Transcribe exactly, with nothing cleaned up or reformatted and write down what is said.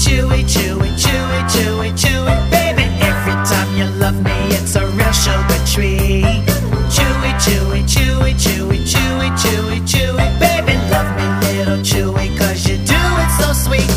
chewy, chewy, chewy, chewy, chewy. Baby, every time you love me, it's a real sugar treat. Chewy, chewy, chewy, chewy, chewy, chewy, chewy. Baby, love me little chewy, cause you do it so sweet.